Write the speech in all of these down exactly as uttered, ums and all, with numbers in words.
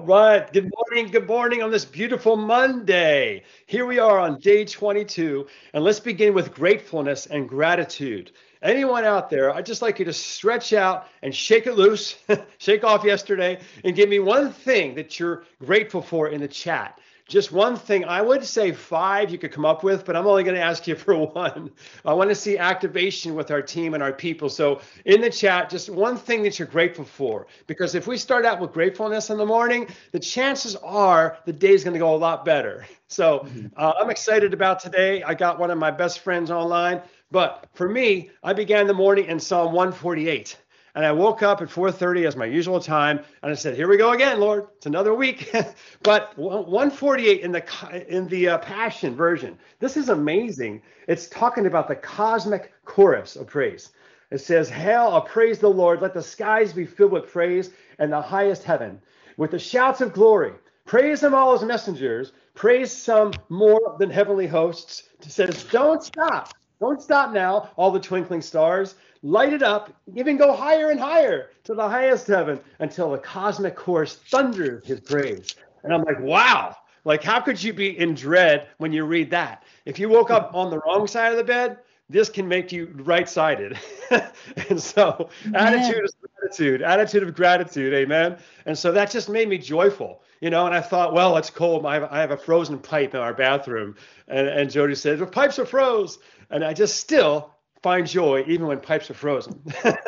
right. Good morning. Good morning on this beautiful Monday. Here we are on day twenty-two, and let's begin with gratefulness and gratitude. Anyone out there, I'd just like you to stretch out and shake it loose, shake off yesterday, and give me one thing that you're grateful for in the chat. Just one thing. I would say five you could come up with, but I'm only going to ask you for one. I want to see activation with our team and our people. So in the chat, just one thing that you're grateful for. Because if we start out with gratefulness in the morning, the chances are the day is going to go a lot better. So uh, I'm excited about today. I got one of my best friends online. But for me, I began the morning in Psalm one forty-eight. And I woke up at four thirty as my usual time, and I said, "Here we go again, Lord. It's another week." But one forty-eight in the in the uh, Passion version, this is amazing. It's talking about the cosmic chorus of praise. It says, "Hail, praise the Lord. Let the skies be filled with praise, and the highest heaven with the shouts of glory. Praise him, all his messengers. Praise some more than heavenly hosts." It says, "Don't stop. Don't stop now, all the twinkling stars. Light it up, even go higher and higher to the highest heaven until the cosmic chorus thunders his praise." And I'm like, wow, like how could you be in dread when you read that? If you woke up on the wrong side of the bed, this can make you right-sided. And so attitude is gratitude, attitude of gratitude, amen. And so that just made me joyful, you know, and I thought, well, it's cold. I have, I have a frozen pipe in our bathroom. And, and Jody said, "The pipes are froze." And I just still find joy even when pipes are frozen.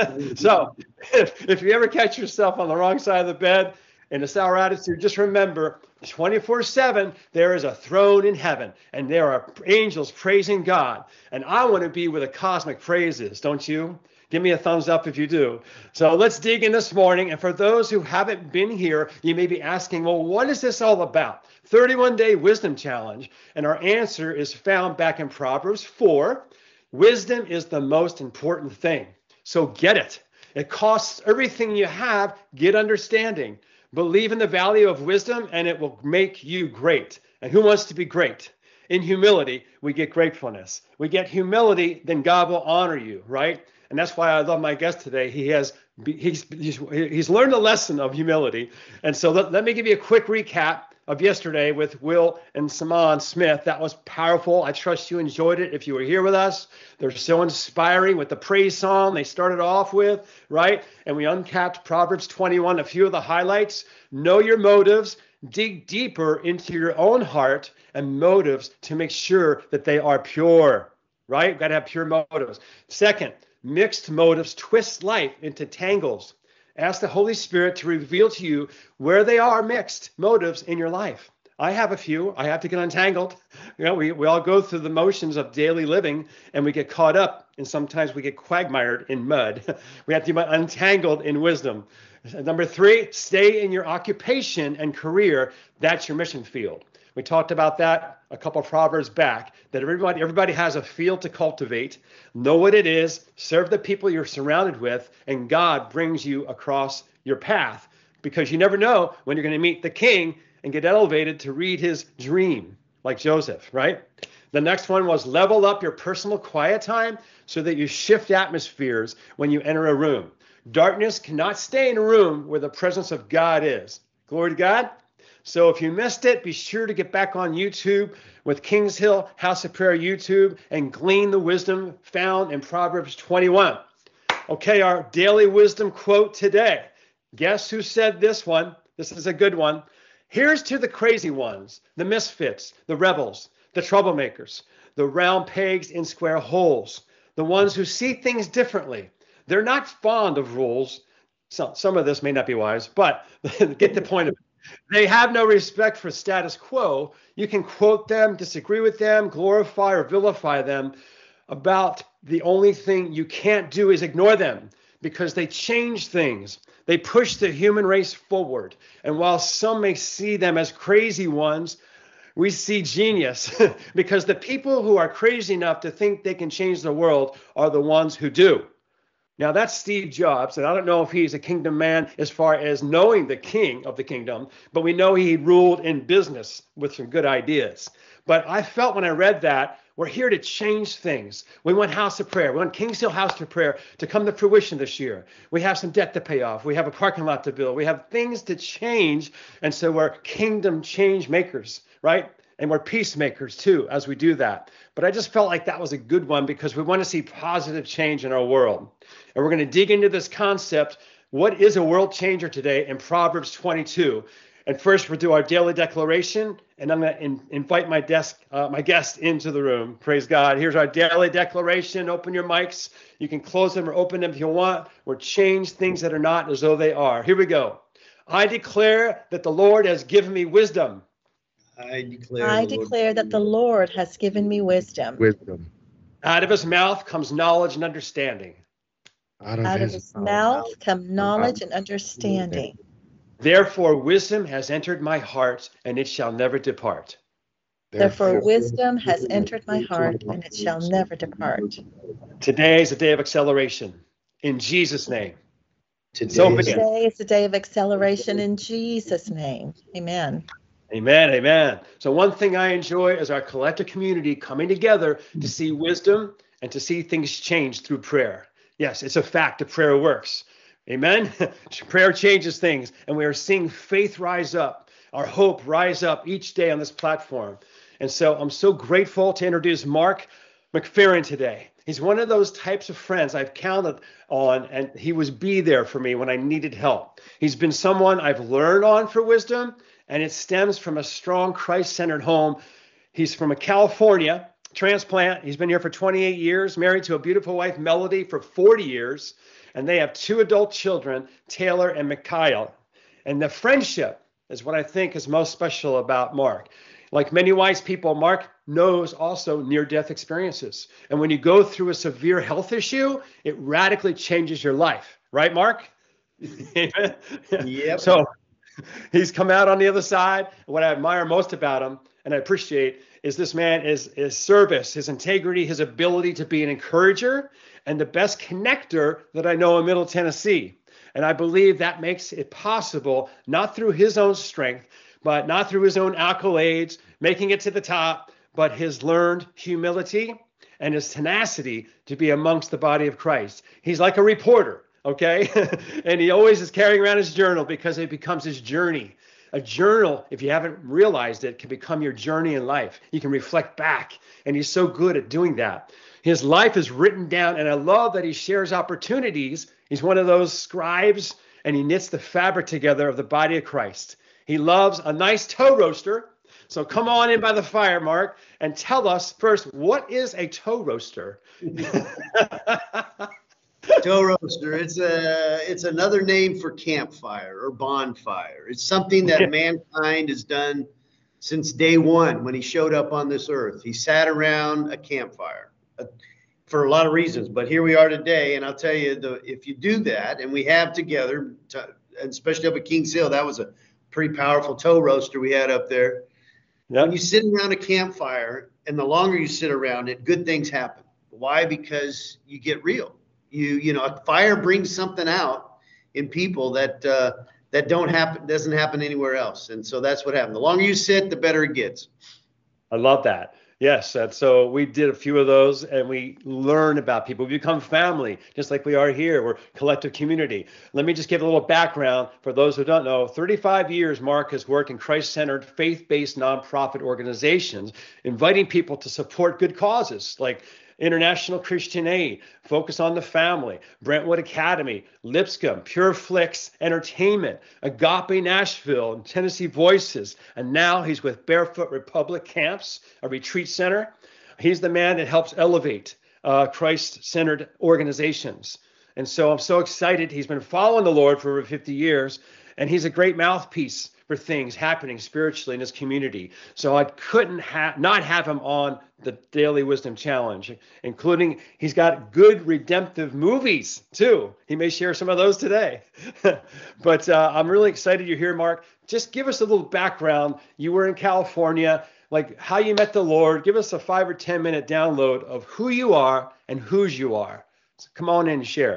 So if, if you ever catch yourself on the wrong side of the bed in a sour attitude, just remember twenty-four seven, there is a throne in heaven and there are angels praising God. And I want to be where the cosmic praise is, don't you? Give me a thumbs up if you do. So let's dig in this morning. And for those who haven't been here, you may be asking, well, what is this all about? thirty-one day wisdom challenge. And our answer is found back in Proverbs four. Wisdom is the most important thing. So get it. It costs everything you have. Get understanding. Believe in the value of wisdom and it will make you great. And who wants to be great? In humility, we get gratefulness. We get humility, then God will honor you, right? And that's why I love my guest today. He has he's he's, he's learned a lesson of humility. And so let, let me give you a quick recap of yesterday with Will and Simon Smith. That was powerful. I trust you enjoyed it if you were here with us. They're so inspiring with the praise song they started off with, right? And we uncapped Proverbs twenty-one, a few of the highlights. Know your motives. Dig deeper into your own heart and motives to make sure that they are pure, right? You've got to have pure motives. Second, mixed motives twist life into tangles. Ask the Holy Spirit to reveal to you where they are mixed motives in your life. I have a few. I have to get untangled. You know, we, we all go through the motions of daily living and we get caught up and sometimes we get quagmired in mud. We have to be untangled in wisdom. Number three, stay in your occupation and career. That's your mission field. We talked about that a couple of Proverbs back, that everybody everybody has a field to cultivate. Know what it is, serve the people you're surrounded with, and God brings you across your path because you never know when you're going to meet the king and get elevated to read his dream, like Joseph, right? The next one was level up your personal quiet time so that you shift atmospheres when you enter a room. Darkness cannot stay in a room where the presence of God is. Glory to God. So if you missed it, be sure to get back on YouTube with Kings Hill House of Prayer YouTube and glean the wisdom found in Proverbs twenty-one. Okay, our daily wisdom quote today. Guess who said this one? This is a good one. Here's to the crazy ones, the misfits, the rebels, the troublemakers, the round pegs in square holes, the ones who see things differently. They're not fond of rules. So, some of this may not be wise, but get the point of it. They have no respect for status quo. You can quote them, disagree with them, glorify or vilify them. About the only thing you can't do is ignore them because they change things. They push the human race forward. And while some may see them as crazy ones, we see genius because the people who are crazy enough to think they can change the world are the ones who do. Now that's Steve Jobs, and I don't know if he's a kingdom man as far as knowing the king of the kingdom, but we know he ruled in business with some good ideas. But I felt when I read that, we're here to change things. We want House of Prayer. We want Kings Hill House of Prayer to come to fruition this year. We have some debt to pay off. We have a parking lot to build. We have things to change. And so we're kingdom change makers, right? And we're peacemakers too, as we do that. But I just felt like that was a good one because we want to see positive change in our world. And we're going to dig into this concept. What is a world changer today in Proverbs twenty-two? And first, we'll do our daily declaration. And I'm going to in, invite my desk, uh, my guest into the room. Praise God. Here's our daily declaration. Open your mics. You can close them or open them if you want, or change things that are not as though they are. Here we go. I declare that the Lord has given me wisdom. I declare, I declare that the Lord has given me wisdom. Wisdom. Out of his mouth comes knowledge and understanding. Out of, Out of his, his mouth come knowledge and understanding. Therefore, wisdom has entered my heart, and it shall never depart. Therefore, wisdom has entered my heart, and it shall never depart. Today is a day of acceleration. In Jesus' name. Today, So is, be it. Today is the day of acceleration in Jesus' name. Amen. Amen, amen. So one thing I enjoy is our collective community coming together to see wisdom and to see things change through prayer. Yes, it's a fact that prayer works. Amen. Prayer changes things, and we are seeing faith rise up, our hope rise up each day on this platform. And so I'm so grateful to introduce Mark McFerrin today. He's one of those types of friends I've counted on, and he was be there for me when I needed help. He's been someone I've learned on for wisdom, and it stems from a strong Christ-centered home. He's from a California transplant. He's been here for twenty-eight years, married to a beautiful wife, Melody, for forty years. And they have two adult children, Taylor and Mikhail. And the friendship is what I think is most special about Mark. Like many wise people, Mark knows also near-death experiences. And when you go through a severe health issue, it radically changes your life. Right, Mark? Yep. So he's come out on the other side. What I admire most about him, and I appreciate, is this man is his service, his integrity, his ability to be an encourager, and the best connector that I know in Middle Tennessee. And I believe that makes it possible, not through his own strength, but not through his own accolades, making it to the top, but his learned humility and his tenacity to be amongst the body of Christ. He's like a reporter, okay? And he always is carrying around his journal because it becomes his journey. A journal, if you haven't realized it, can become your journey in life. You can reflect back, and he's so good at doing that. His life is written down, and I love that he shares opportunities. He's one of those scribes, and he knits the fabric together of the body of Christ. He loves a nice toe roaster. So come on in by the fire, Mark, and tell us first, what is a toe roaster? toe roaster. It's a it's another name for campfire or bonfire. It's something that Yeah. mankind has done since day one when he showed up on this earth. He sat around a campfire uh, for a lot of reasons, but here we are today. And I'll tell you, the if you do that, and we have together, to, especially up at Kings Hill, that was a pretty powerful toe roaster we had up there. Yep. When you sit around a campfire, and the longer you sit around it, good things happen. Why? Because you get real. You you know, a fire brings something out in people that uh, that don't happen doesn't happen anywhere else, and so that's what happened. The longer you sit, the better it gets. I love that. Yes. And so we did a few of those, and we learn about people. We become family, just like we are here. We're collective community. Let me just give a little background for those who don't know. thirty-five years, Mark has worked in Christ-centered, faith-based nonprofit organizations, inviting people to support good causes like International Christian Aid, Focus on the Family, Brentwood Academy, Lipscomb, Pure Flix Entertainment, Agape Nashville, and Tennessee Voices. And now he's with Barefoot Republic Camps, a retreat center. He's the man that helps elevate uh, Christ-centered organizations. And so I'm so excited. He's been following the Lord for over fifty years, and he's a great mouthpiece for things happening spiritually in his community. So I couldn't ha- not have him on the Daily Wisdom Challenge, including he's got good redemptive movies too. He may share some of those today. But uh, I'm really excited you're here, Mark. Just give us a little background. You were in California, like how you met the Lord. Give us a five or ten minute download of who you are and whose you are. So come on in and share.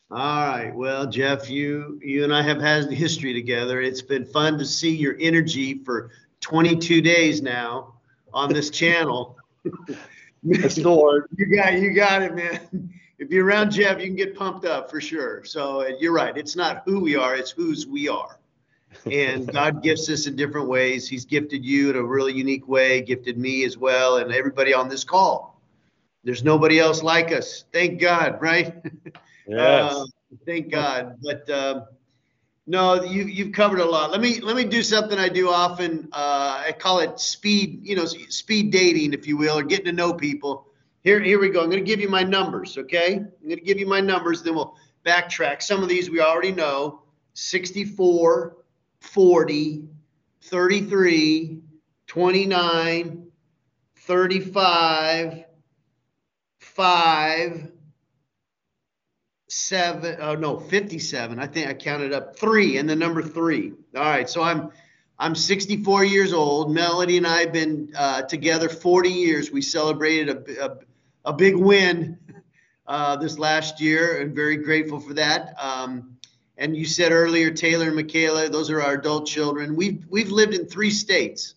All right. Well, Jeff, you you and I have had history together. It's been fun to see your energy for twenty-two days now on this channel. It's the Lord. You got you got it, man. If you're around Jeff, you can get pumped up for sure. So uh, you're right. It's not who we are, it's whose we are. And God gifts us in different ways. He's gifted you in a really unique way, gifted me as well, and everybody on this call. There's nobody else like us. Thank God, right? Yes. Uh, thank God. But um, no, you, you've covered a lot. Let me let me do something I do often. Uh, I call it speed, you know, speed dating, if you will, or getting to know people. Here, here we go. I'm going to give you my numbers, okay? I'm going to give you my numbers, then we'll backtrack. Some of these we already know. sixty-four, forty, thirty-three, twenty-nine, thirty-five, five, seven, oh no, fifty-seven. I think I counted up three and the number three. All right. So I'm, I'm sixty-four years old. Melody and I have been uh, together forty years. We celebrated a, a, a big win uh, this last year and very grateful for that. Um, and you said earlier, Taylor and Michaela, those are our adult children. We've, we've lived in three states.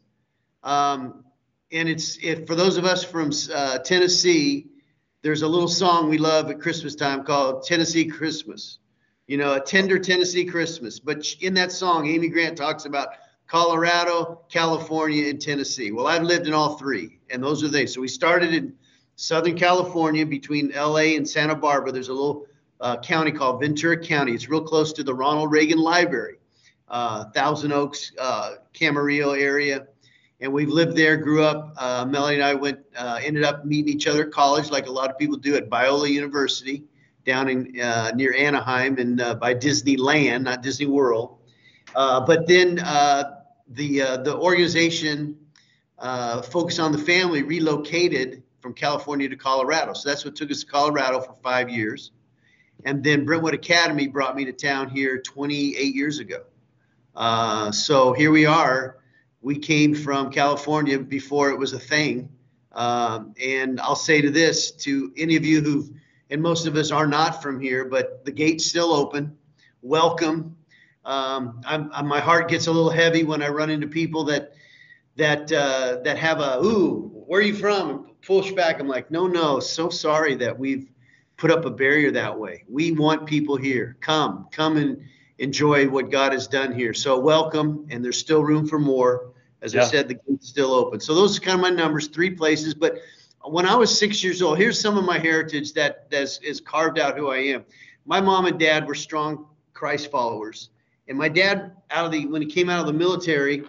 Um, and it's, it, for those of us from uh, Tennessee, there's a little song we love at Christmas time called Tennessee Christmas, you know, a tender Tennessee Christmas. But in that song, Amy Grant talks about Colorado, California, and Tennessee. Well, I've lived in all three, and those are they. So we started in Southern California between L A and Santa Barbara. There's a little uh, county called Ventura County. It's real close to the Ronald Reagan Library, uh, Thousand Oaks, uh, Camarillo area. And we've lived there, grew up. Uh, Melanie and I went, uh, ended up meeting each other at college, like a lot of people do at Biola University, down in uh, near Anaheim and uh, by Disneyland, not Disney World. Uh, but then uh, the uh, the organization, uh, Focus on the Family, relocated from California to Colorado. So that's what took us to Colorado for five years. And then Brentwood Academy brought me to town here twenty-eight years ago. Uh, so here we are. We came from California before it was a thing. Um, and I'll say to this, to any of you who've, and most of us are not from here, but the gate's still open. Welcome. Um, I'm, I'm, my heart gets a little heavy when I run into people that that uh, that have a, ooh, where are you from? And push back. I'm like, no, no, so sorry that we've put up a barrier that way. We want people here. Come, come and enjoy what God has done here. So welcome, and there's still room for more. As yeah. I said, the gate's still open. So those are kind of my numbers, three places. But when I was six years old, here's some of my heritage that has is carved out who I am. My mom and dad were strong Christ followers. And my dad, out of the when he came out of the military,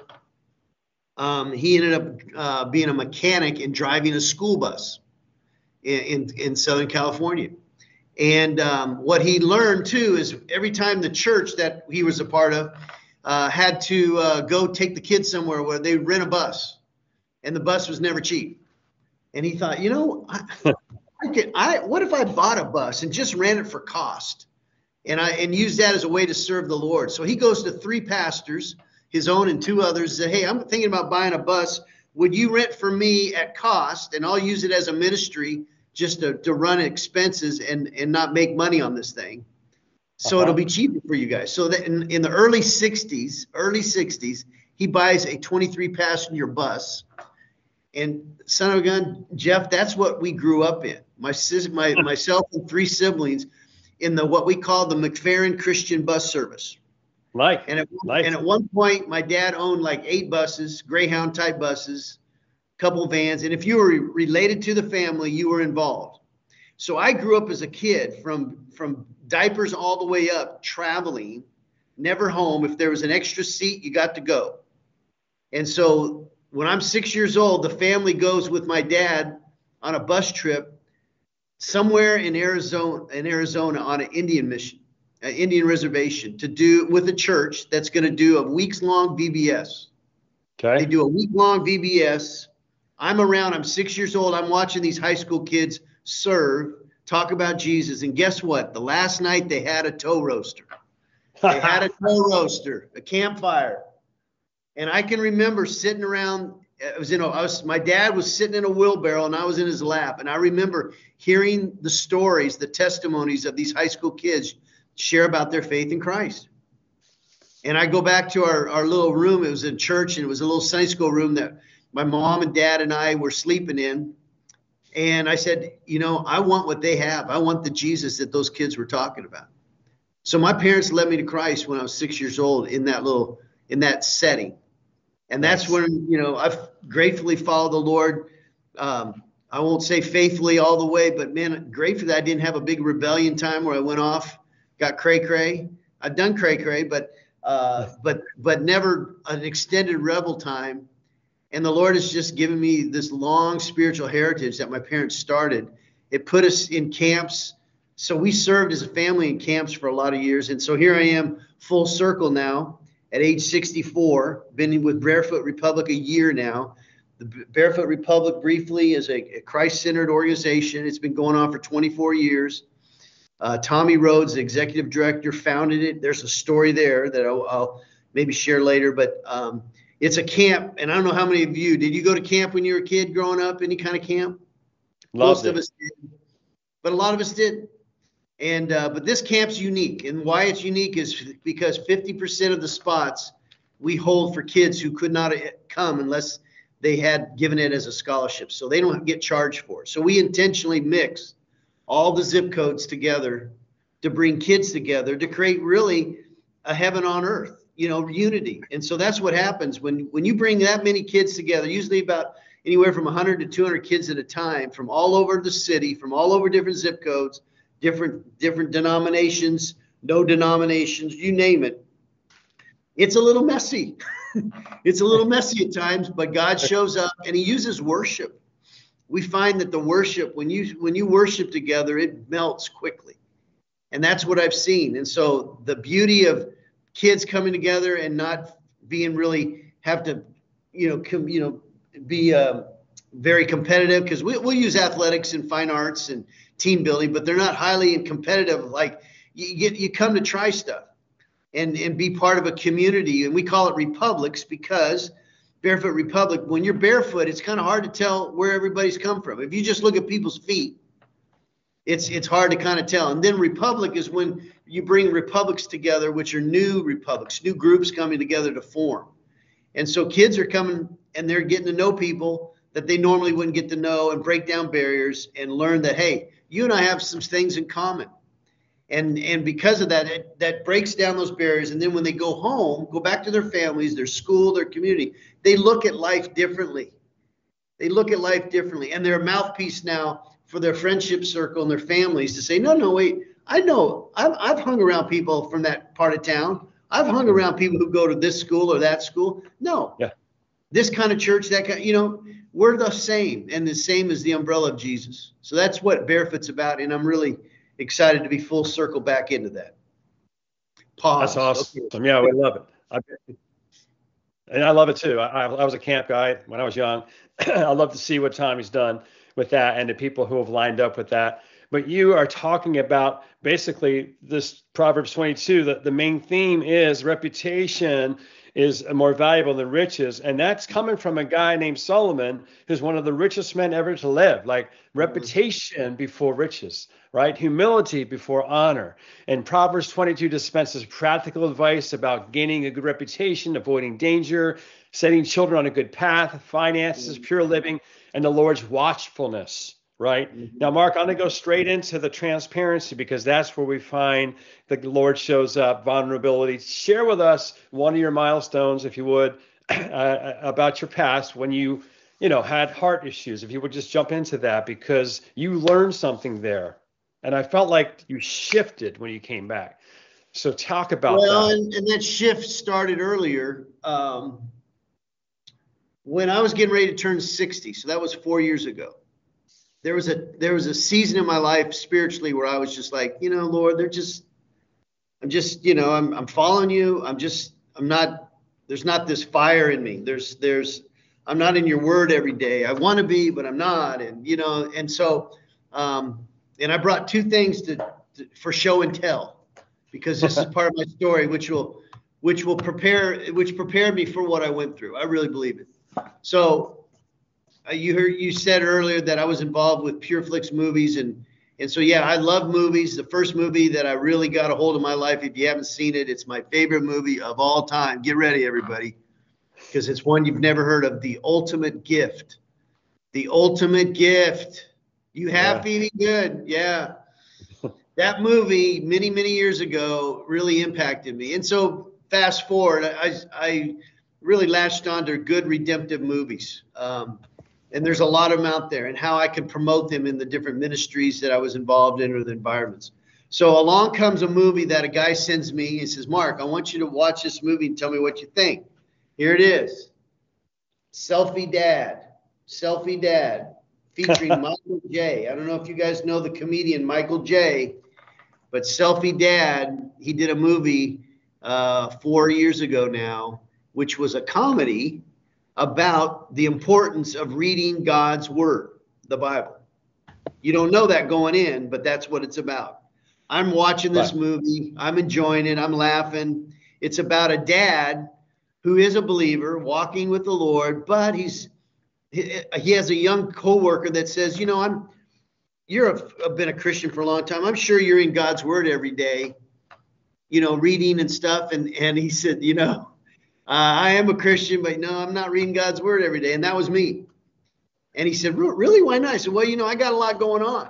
um, he ended up uh, being a mechanic and driving a school bus in, in, in Southern California. And um, what he learned, too, is every time the church that he was a part of uh, had to uh, go take the kids somewhere where they rent a bus, and the bus was never cheap. And he thought, you know, I, I could, I, what if I bought a bus and just ran it for cost and I and used that as a way to serve the Lord? So he goes to three pastors, his own and two others, and said, hey, I'm thinking about buying a bus. Would you rent for me at cost, and I'll use it as a ministry just to, to run expenses and, and not make money on this thing. So uh-huh. It'll be cheaper for you guys. So that in, in the early sixties, early sixties, he buys a twenty-three passenger bus. And son of a gun, Jeff, that's what we grew up in. My sis, my myself and three siblings in the what we call the McFerrin Christian Bus Service. Right. And at, nice. and at one point, my dad owned like eight buses, Greyhound type buses, couple vans, and if you were related to the family, you were involved. So I grew up as a kid from from diapers all the way up, traveling, never home. If there was an extra seat, you got to go. And so when I'm six years old, the family goes with my dad on a bus trip somewhere in Arizona, in Arizona on an Indian mission, an Indian reservation, to do with a church that's going to do a weeks long V B S. Okay. They do a week long V B S. I'm around, I'm six years old. I'm watching these high school kids serve, talk about Jesus. And guess what? The last night they had a tow roaster. They had a tow roaster, a campfire. And I can remember sitting around, it was, you know, I was, my dad was sitting in a wheelbarrow and I was in his lap. And I remember hearing the stories, the testimonies of these high school kids share about their faith in Christ. And I go back to our, our little room. It was a church, and it was a little Sunday school room that my mom and dad and I were sleeping in. And I said, you know, I want what they have. I want the Jesus that those kids were talking about. So my parents led me to Christ when I was six years old in that little, in that setting. And that's when, you know, I've gratefully followed the Lord. Um, I won't say faithfully all the way, but man, gratefully I didn't have a big rebellion time where I went off, got cray cray. I've done cray cray, but, uh, but, but never an extended rebel time. And the Lord has just given me this long spiritual heritage that my parents started. It put us in camps. So we served as a family in camps for a lot of years. And so here I am full circle now at age sixty-four, been with Barefoot Republic a year now. The Barefoot Republic briefly is a, a Christ-centered organization. It's been going on for twenty-four years. Uh, Tommy Rhodes, the executive director, founded it. There's a story there that I'll, I'll maybe share later, but um, it's a camp. And I don't know how many of you, did you go to camp when you were a kid growing up, any kind of camp? Loved Most it. of us did, but a lot of us did. And uh, but this camp's unique, and why it's unique is because fifty percent of the spots we hold for kids who could not come unless they had given it as a scholarship, so they don't get charged for it. So we intentionally mix all the zip codes together to bring kids together to create really a heaven on earth, you know, unity. And so that's what happens when when you bring that many kids together, usually about anywhere from one hundred to two hundred kids at a time from all over the city, from all over different zip codes, different different denominations, no denominations, you name it. It's a little messy. It's a little messy at times, but God shows up and he uses worship. We find that the worship, when you when you worship together, it melts quickly. And that's what I've seen. And so the beauty of kids coming together and not being really have to, you know, com, you know, be uh, very competitive, because we, we'll use athletics and fine arts and team building, but they're not highly competitive. Like you get, you come to try stuff and, and be part of a community. And we call it republics because Barefoot Republic, when you're barefoot, it's kind of hard to tell where everybody's come from. If you just look at people's feet, it's, it's hard to kind of tell. And then republic is when you bring republics together, which are new republics, new groups coming together to form. And so kids are coming and they're getting to know people that they normally wouldn't get to know and break down barriers and learn that, hey, you and I have some things in common. And and because of that, it, that breaks down those barriers. And then when they go home, go back to their families, their school, their community, they look at life differently. They look at life differently. And they're a mouthpiece now for their friendship circle and their families to say, no, no, wait, I know. I've, I've hung around people from that part of town. I've hung around people who go to this school or that school. No. Yeah. This kind of church, that kind, you know, we're the same, and the same as the umbrella of Jesus. So that's what Barefoot's about, and I'm really excited to be full circle back into that. Pause. That's awesome. Okay. Yeah, we love it. I, and I love it too. I, I was a camp guy when I was young. I love to see what Tommy's done with that and the people who have lined up with that. But you are talking about basically this Proverbs twenty-two, that the main theme is reputation is more valuable than riches. And that's coming from a guy named Solomon, who's one of the richest men ever to live. Like reputation before riches, right? Humility before honor. And Proverbs twenty-two dispenses practical advice about gaining a good reputation, avoiding danger, setting children on a good path, finances, pure living, and the Lord's watchfulness. Right mm-hmm. Now, Mark, I'm going to go straight into the transparency, because that's where we find the Lord shows up, vulnerability. Share with us one of your milestones, if you would, uh, about your past when you, you know, had heart issues. If you would just jump into that, because you learned something there, and I felt like you shifted when you came back. So talk about well, that. And, and that shift started earlier um, when I was getting ready to turn sixty. So that was four years ago. There was a there was a season in my life spiritually where I was just like, you know, Lord, they're just, I'm just, you know, I'm I'm following you. I'm just, I'm not, there's not this fire in me. There's, there's, I'm not in your word every day. I want to be, but I'm not. And, you know, and so, um, and I brought two things to, to for show and tell, because this is part of my story, which will, which will prepare, which prepared me for what I went through. I really believe it. So, Uh, you heard you said earlier that I was involved with PureFlix movies, and And so, yeah, I love movies. The first movie that I really got a hold of my life, if you haven't seen it, it's my favorite movie of all time. Get ready, everybody, because it's one you've never heard of, The Ultimate Gift. The Ultimate Gift. You happy? Yeah. Good. Yeah. That movie many, many years ago really impacted me. And so fast forward, I, I really latched on to good redemptive movies. Um, and there's a lot of them out there, and how I can promote them in the different ministries that I was involved in or the environments. So along comes a movie that a guy sends me. He says, Mark, I want you to watch this movie and tell me what you think. Here it is. Selfie Dad. Selfie Dad, featuring Michael J. I don't know if you guys know the comedian Michael J., but Selfie Dad, he did a movie uh, four years ago now, which was a comedy about the importance of reading God's word, the Bible. You don't know that going in, but that's what it's about. I'm watching this movie. I'm enjoying it. I'm laughing. It's about a dad who is a believer walking with the Lord, but he's he has a young coworker that says, you know, I'm you're a, been a Christian for a long time. I'm sure you're in God's word every day, you know, reading and stuff. And, and he said, you know, Uh, I am a Christian, but no, I'm not reading God's word every day. And that was me. And he said, really? Why not? I said, well, you know, I got a lot going on.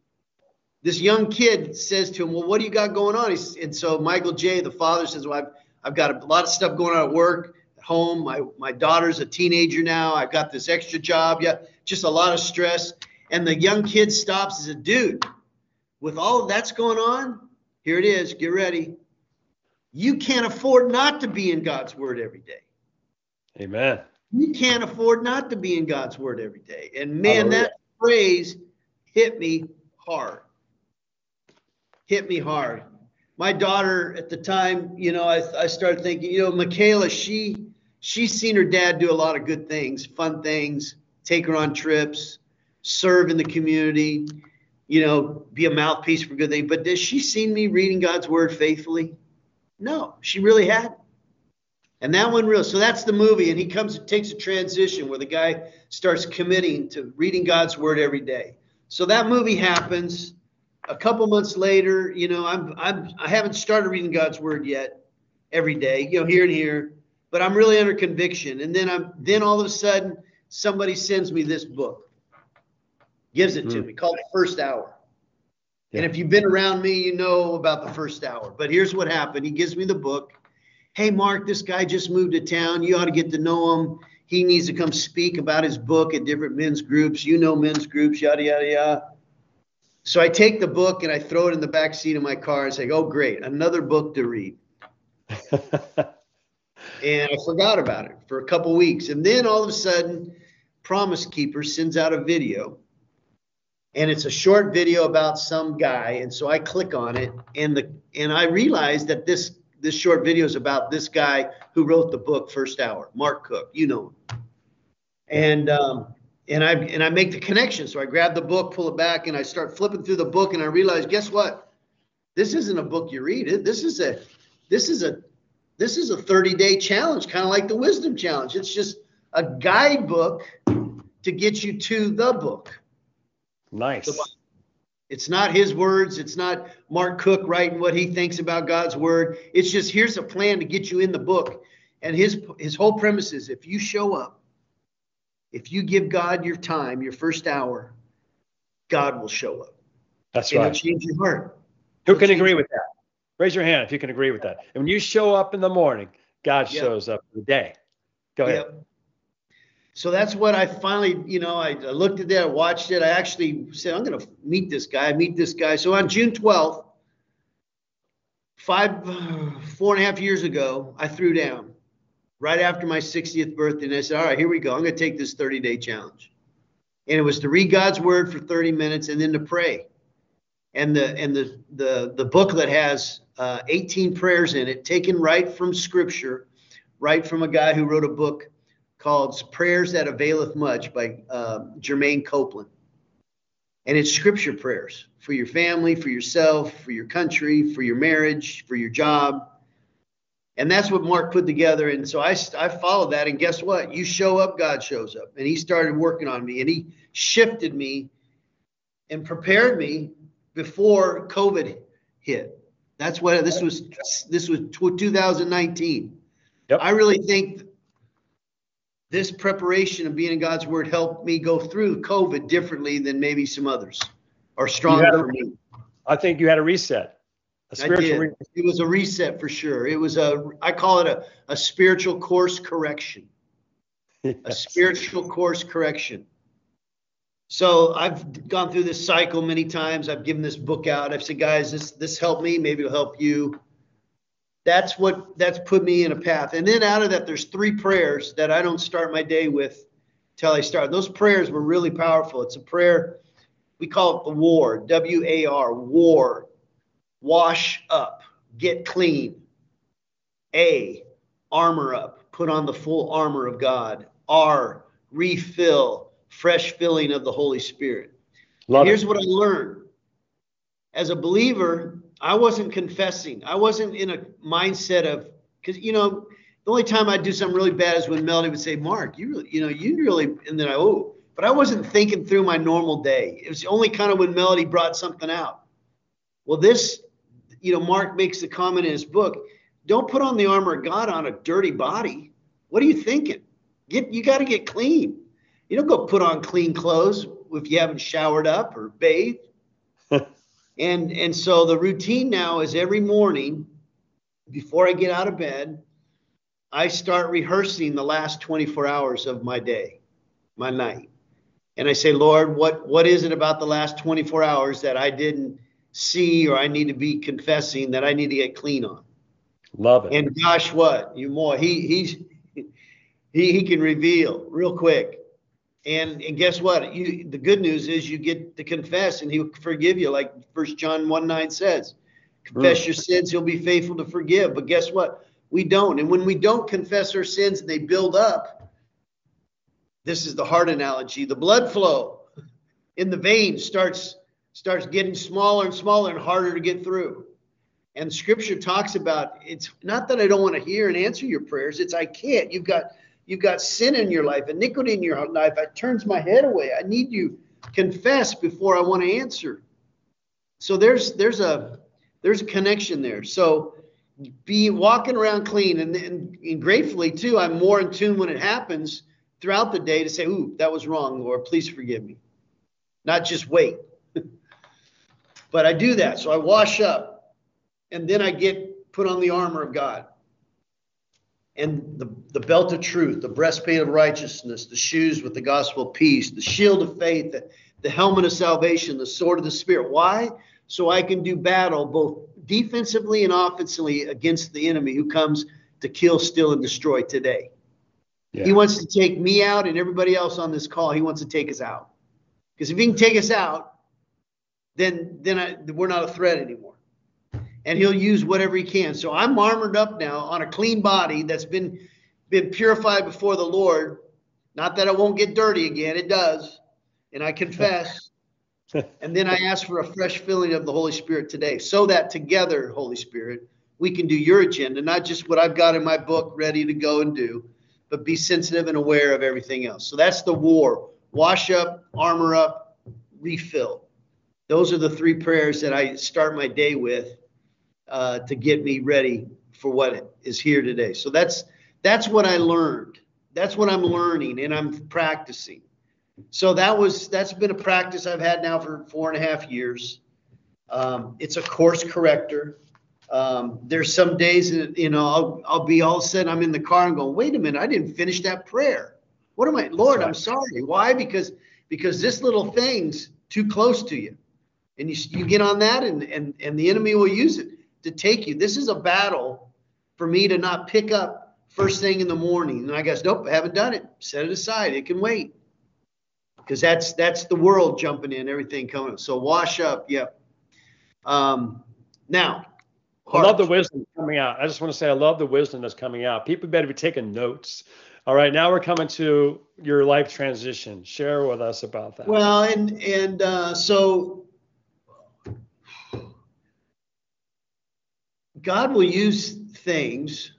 This young kid says to him, well, what do you got going on? He's, and so Michael J., the father, says, well, I've, I've got a lot of stuff going on at work, at home. My, my daughter's a teenager now. I've got this extra job. Yeah, just a lot of stress. And the young kid stops and says, dude, with all of that's going on, here it is. Get ready. You can't afford not to be in God's word every day. Amen. You can't afford not to be in God's word every day. And man, that phrase hit me hard. Hit me hard. My daughter at the time, you know, I, I started thinking, you know, Michaela, she, she's seen her dad do a lot of good things, fun things, take her on trips, serve in the community, you know, be a mouthpiece for good things. But has she seen me reading God's word faithfully? No, she really hadn't. And that one real. So that's the movie. And he comes, takes a transition where the guy starts committing to reading God's word every day. So that movie happens. A couple months later, you know, I'm, I'm, I haven't started reading God's word yet every day, you know, here and here, but I'm really under conviction. And then I'm, then all of a sudden somebody sends me this book, gives it to mm. me, called The First Hour. Yeah. And if you've been around me, you know about The First Hour. But here's what happened. He gives me the book. Hey, Mark, this guy just moved to town. You ought to get to know him. He needs to come speak about his book at different men's groups. You know men's groups, yada, yada, yada. So I take the book and I throw it in the back seat of my car and say, oh, great, another book to read. And I forgot about it for a couple weeks. And then all of a sudden, Promise Keeper sends out a video. And it's a short video about some guy. And so I click on it. And the and I realized that this, this short video is about this guy who wrote the book First Hour, Mark Cook. You know him. And um, and I and I make the connection. So I grab the book, pull it back, and I start flipping through the book. And I realize, guess what? This isn't a book you read. It. This is a this is a this is a thirty-day challenge, kind of like the Wisdom Challenge. It's just a guidebook to get you to the book. Nice. It's not his words. It's not Mark Cook writing what he thinks about God's word. It's just, here's a plan to get you in the book. And his his whole premise is, if you show up, if you give God your time, your first hour, God will show up. That's and right. It'll change your heart. Who It'll can change agree with that? Raise your hand if you can agree with that. And when you show up in the morning, God Yep. shows up for the day. Go ahead. Yep. So that's what I finally, you know, I, I looked at that, I watched it. I actually said, I'm going to meet this guy, meet this guy. So on June twelfth, five, four and a half years ago, I threw down right after my sixtieth birthday. And I said, all right, here we go. I'm going to take this thirty-day challenge. And it was to read God's word for thirty minutes and then to pray. And the and the the, the booklet has uh, eighteen prayers in it, taken right from Scripture, right from a guy who wrote a book called Prayers That Availeth Much by uh, Jermaine Copeland. And it's scripture prayers for your family, for yourself, for your country, for your marriage, for your job. And that's what Mark put together. And so I, I followed that. And guess what? You show up, God shows up. And he started working on me. And he shifted me and prepared me before COVID hit. That's what this was. This was two thousand nineteen. Yep. I really think this preparation of being in God's word helped me go through COVID differently than maybe some others, or stronger a, for me. I think you had a reset, a spiritual I did. reset. It was a reset for sure. It was a, I call it a, a spiritual course correction, yes. A spiritual course correction. So I've gone through this cycle many times. I've given this book out. I've said, guys, this, this helped me. Maybe it'll help you. That's what, that's put me in a path. And then out of that, there's three prayers that I don't start my day with till I start. Those prayers were really powerful. It's a prayer. We call it the war, W A R, war, wash up, get clean. A, armor up, put on the full armor of God. R, refill, fresh filling of the Holy Spirit. Here's what I learned. As a believer, I wasn't confessing. I wasn't in a mindset of, because, you know, the only time I'd do something really bad is when Melody would say, Mark, you really, you know, you really, and then I, oh, but I wasn't thinking through my normal day. It was only kind of when Melody brought something out. Well, this, you know, Mark makes the comment in his book, don't put on the armor of God on a dirty body. What are you thinking? Get, you got to get clean. You don't go put on clean clothes if you haven't showered up or bathed. and, and so the routine now is every morning before I get out of bed, I start rehearsing the last twenty-four hours of my day, my night. And I say, Lord, what, what is it about the last twenty-four hours that I didn't see or I need to be confessing that I need to get clean on? Love it. And gosh, what? You more, he, he's, he, he can reveal real quick. And, and guess what? You, the good news is you get to confess and he'll forgive you. Like First John one nine says, confess mm. your sins, he'll be faithful to forgive. But guess what? We don't. And when we don't confess our sins and they build up, this is the heart analogy. The blood flow in the veins starts, starts getting smaller and smaller and harder to get through. And scripture talks about, it's not that I don't want to hear and answer your prayers. It's I can't. You've got, you've got sin in your life, iniquity in your life. It turns my head away. I need you confess before I want to answer. So there's, there's a, there's a connection there. So be walking around clean, and, and, and gratefully too, I'm more in tune when it happens throughout the day to say, ooh, that was wrong, Lord, please forgive me. Not just wait. But I do that. So I wash up and then I get put on the armor of God and the, the belt of truth, the breastplate of righteousness, the shoes with the gospel of peace, the shield of faith, the, the helmet of salvation, the sword of the Spirit. Why? So I can do battle both defensively and offensively against the enemy who comes to kill, steal, and destroy today. Yeah. He wants to take me out and everybody else on this call. He wants to take us out. Because if he can take us out, then, then I, we're not a threat anymore. And he'll use whatever he can. So I'm armored up now on a clean body that's been, been purified before the Lord. Not that it won't get dirty again. It does. And I confess. And then I ask for a fresh filling of the Holy Spirit today, so that together, Holy Spirit, we can do your agenda, not just what I've got in my book ready to go and do, but be sensitive and aware of everything else. So that's the war. Wash up, armor up, refill. Those are the three prayers that I start my day with uh, to get me ready for what is here today. So that's that's what I learned. That's what I'm learning and I'm practicing. So that was, that's been a practice I've had now for four and a half years. Um, it's a course corrector. Um, there's some days that, you know, I'll, I'll be all of a sudden I'm in the car and going, wait a minute, I didn't finish that prayer. What am I, Lord, right. I'm sorry. Why? Because, because this little thing's too close to you. And you, you get on that and, and, and the enemy will use it to take you. This is a battle for me to not pick up first thing in the morning. And I guess, nope, I haven't done it. Set it aside. It can wait. Because that's that's the world jumping in, everything coming up. So wash up, yep. Um, now, heart. I love the wisdom coming out. I just want to say I love the wisdom that's coming out. People better be taking notes. All right, now we're coming to your life transition. Share with us about that. Well, and and uh, so God will use things.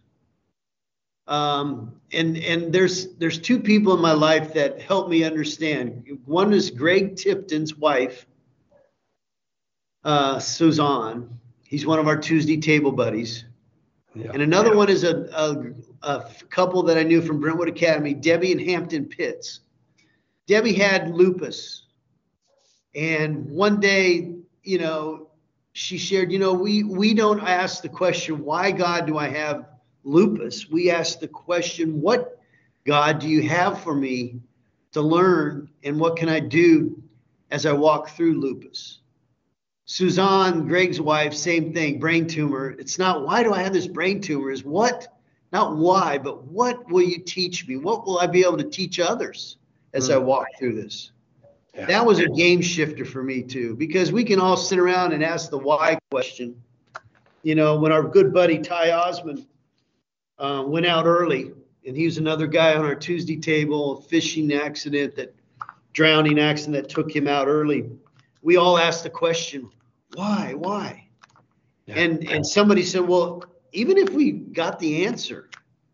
Um, and, and there's, there's two people in my life that help me understand. One is Greg Tipton's wife, uh, Suzanne. He's one of our Tuesday table buddies. Yeah. And another one is a, a, a couple that I knew from Brentwood Academy, Debbie and Hampton Pitts. Debbie had lupus. And one day, you know, she shared, you know, we, we don't ask the question, why, God, do I have lupus? We ask the question, what, God, do you have for me to learn, and what can I do as I walk through lupus? Suzanne, Greg's wife, same thing, brain tumor. It's not, why do I have this brain tumor? Is what, not why, but what will you teach me? What will I be able to teach others as mm. I walk through this? Yeah. That was a game shifter for me too, because we can all sit around and ask the why question. You know, when our good buddy Ty Osmond uh, went out early, and he was another guy on our Tuesday table, fishing accident, that drowning accident that took him out early. We all asked the question, why, why? Yeah. And and somebody said, well, even if we got the answer,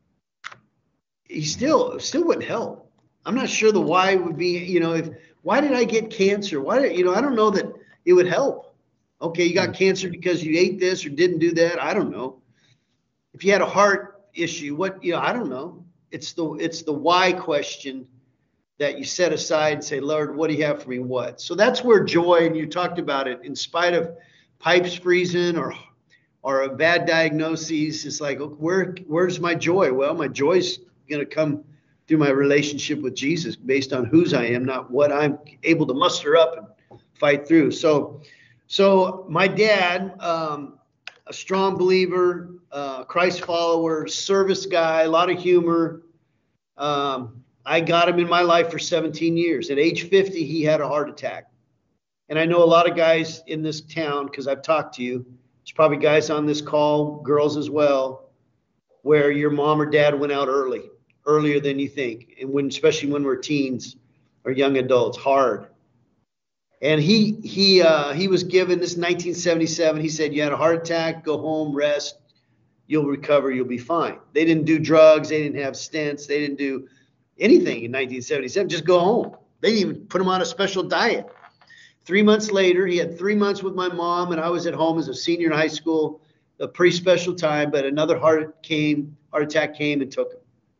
he still still wouldn't help. I'm not sure the why would be, you know, if why did I get cancer? Why did, you know, I don't know that it would help. Okay, you got cancer because you ate this or didn't do that. I don't know. If you had a heart issue, what, you know, I don't know. It's the it's the why question that you set aside and say, Lord, what do you have for me? What? So that's where joy, and you talked about it, in spite of pipes freezing or or a bad diagnosis, it's like, where where's my joy? Well, my joy's going to come through my relationship with Jesus, based on whose I am, not what I'm able to muster up and fight through. So, so my dad, um, a strong believer, uh, Christ follower, service guy, a lot of humor. Um, I got him in my life for seventeen years. At age fifty, he had a heart attack. And I know a lot of guys in this town, because I've talked to you. There's probably guys on this call, girls as well, where your mom or dad went out early, earlier than you think. And when, especially when we're teens or young adults, hard. And he he uh, he was given this nineteen seventy-seven. He said, you had a heart attack, go home, rest, you'll recover, you'll be fine. They didn't do drugs. They didn't have stents. They didn't do anything in nineteen seventy-seven, just go home. They didn't even put him on a special diet. Three months later, he had three months with my mom, and I was at home as a senior in high school, a pretty special time, but another heart came, heart attack came and took him.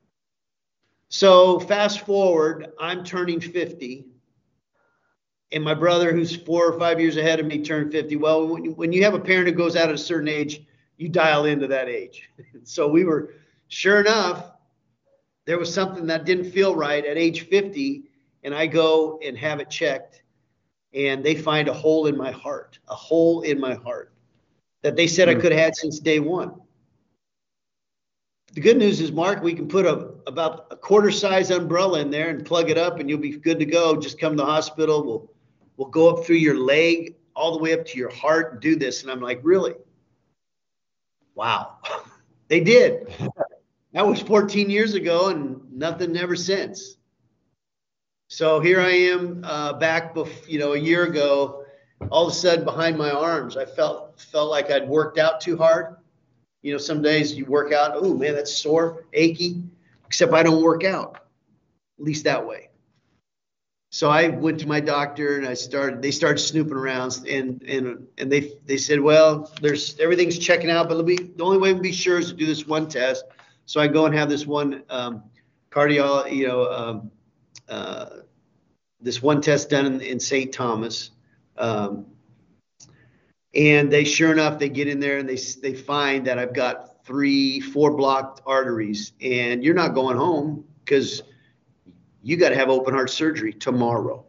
So fast forward, I'm turning fifty, and my brother, who's four or five years ahead of me, turned fifty. Well, when, when you have a parent who goes out at a certain age, you dial into that age. So we were, sure enough, there was something that didn't feel right at age fifty, and I go and have it checked, and they find a hole in my heart, a hole in my heart that they said mm. I could have had since day one. The good news is, Mark, we can put a about a quarter size umbrella in there and plug it up, and you'll be good to go. Just come to the hospital. We'll we'll go up through your leg all the way up to your heart and do this. And I'm like, really? Wow. They did. That was fourteen years ago, and nothing ever since. So here I am uh, back, bef- you know, a year ago. All of a sudden, behind my arms, I felt felt like I'd worked out too hard. You know, some days you work out, oh man, that's sore, achy. Except I don't work out, at least that way. So I went to my doctor, and I started. They started snooping around, and and and they they said, well, there's everything's checking out, but be, the only way we can be sure is to do this one test. So I go and have this one um, cardio, you know, um, uh, this one test done in, in Saint Thomas, um, and they, sure enough, they get in there and they they find that I've got three, four blocked arteries, and you're not going home because you got to have open heart surgery tomorrow.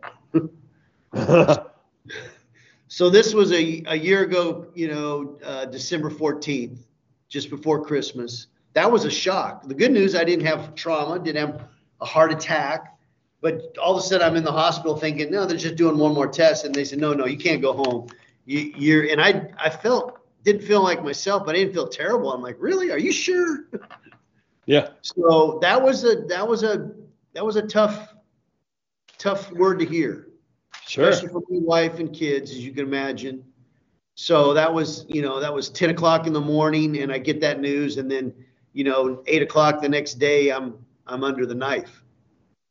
So this was a, a year ago, you know, uh, December fourteenth, just before Christmas. That was a shock. The good news, I didn't have trauma, didn't have a heart attack, but all of a sudden I'm in the hospital thinking, no, they're just doing one more test. And they said, no, no, you can't go home. You, you're, and I, I felt, didn't feel like myself, but I didn't feel terrible. I'm like, really? Are you sure? Yeah. So that was a, that was a, that was a tough, tough word to hear. Sure. Especially for my wife and kids, as you can imagine. So that was, you know, that was ten o'clock in the morning, and I get that news, and then, you know, eight o'clock the next day, I'm, I'm under the knife.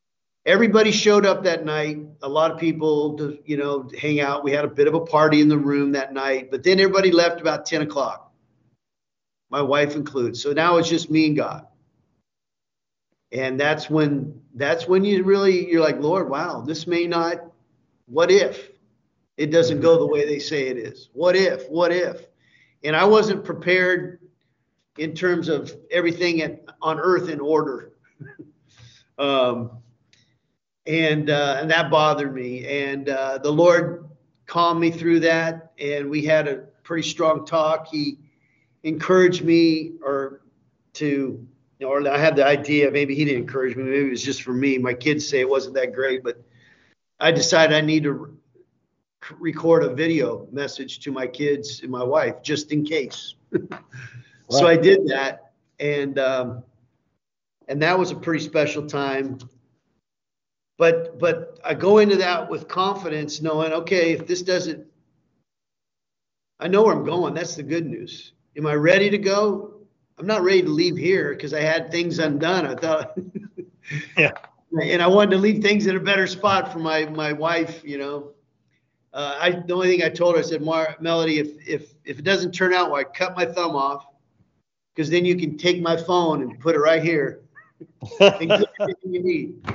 Everybody showed up that night. A lot of people to, you know, hang out. We had a bit of a party in the room that night, but then everybody left about ten o'clock, my wife included. So now it's just me and God. And that's when, that's when you really, you're like, Lord, wow, this may not, what if it doesn't go the way they say it is? What if, what if? And I wasn't prepared in terms of everything at, on earth in order. um, and, uh, and that bothered me. And uh, the Lord calmed me through that. And we had a pretty strong talk. He encouraged me or to, or I had the idea, maybe he didn't encourage me, maybe it was just for me. My kids say it wasn't that great, but I decided I need to re- record a video message to my kids and my wife, just in case. So I did that. And, um, and that was a pretty special time. But, but I go into that with confidence, knowing, okay, if this doesn't, I know where I'm going. That's the good news. Am I ready to go? I'm not ready to leave here because I had things undone. I thought, yeah, and I wanted to leave things in a better spot for my my wife. You know, uh, I the only thing I told her, I said, Mar- Melody, if if if it doesn't turn out well, I cut my thumb off, because then you can take my phone and put it right here and get everything you need.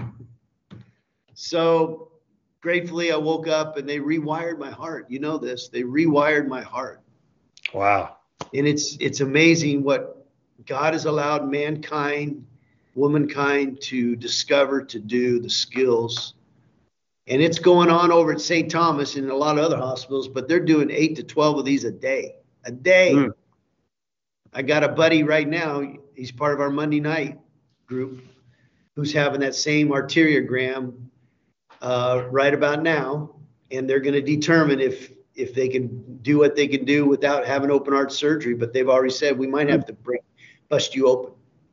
So gratefully, I woke up and they rewired my heart. You know this? They rewired my heart. Wow. And it's it's amazing what God has allowed mankind, womankind to discover, to do, the skills. And it's going on over at Saint Thomas and a lot of other hospitals, but they're doing eight to twelve of these a day. A day. Mm. I got a buddy right now, he's part of our Monday night group, who's having that same arteriogram uh, right about now. And they're going to determine if if they can do what they can do without having open heart surgery, but they've already said we might have to break, bust you open.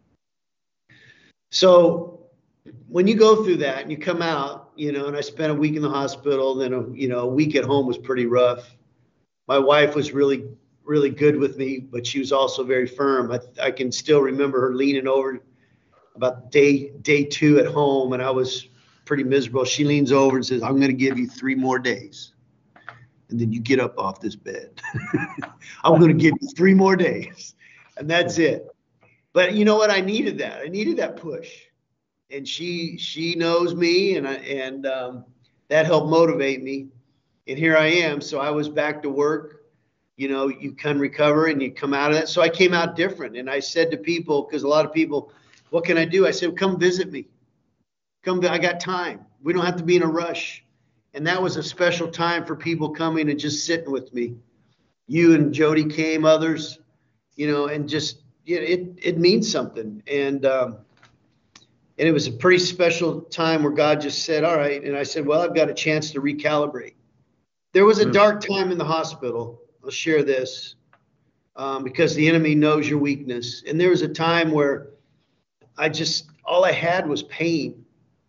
So when you go through that and you come out, you know, and I spent a week in the hospital, then, a, you know, a week at home was pretty rough. My wife was really, really good with me, but she was also very firm. I, I can still remember her leaning over about day, day two at home, and I was pretty miserable. She leans over and says, I'm going to give you three more days. And then you get up off this bed. I'm going to give you three more days. And that's it. But you know what? I needed that. I needed that push. And she she knows me, and I, and um, that helped motivate me. And here I am. So I was back to work. You know, you can recover and you come out of that. So I came out different. And I said to people, because a lot of people, what can I do? I said, come visit me. Come, I got time. We don't have to be in a rush. And that was a special time for people coming and just sitting with me. You and Jody came, others, you know, and just, you know, it, it means something. And, um, and it was a pretty special time where God just said, all right. And I said, well, I've got a chance to recalibrate. There was a dark time in the hospital. I'll share this um, because the enemy knows your weakness. And there was a time where I just, all I had was pain.